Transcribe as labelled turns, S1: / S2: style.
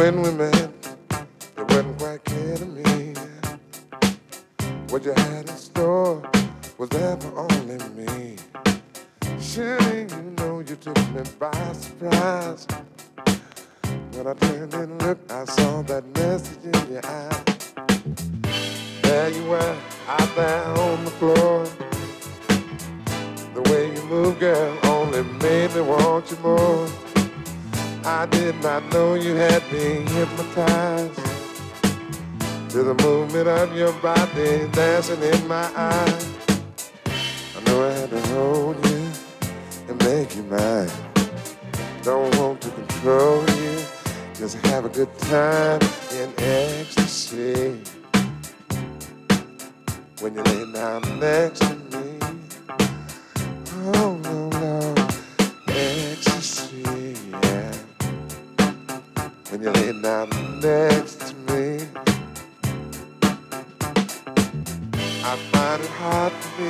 S1: when we met, it wasn't quite clear to me what you had in store was there for only me. Surely you know you took me by surprise. When I turned and looked, I saw that message in your eye. There you were, out there on the floor. The way you move, girl, only made me want you more. I did not know you had me hypnotized to the movement of your body dancing in my eyes. I know I had to hold you and make you mine. Don't want to control you, just have a good time in ecstasy. When you lay down next to me, oh no, no, ecstasy, yeah. When you lay down next to me, I find it hard for me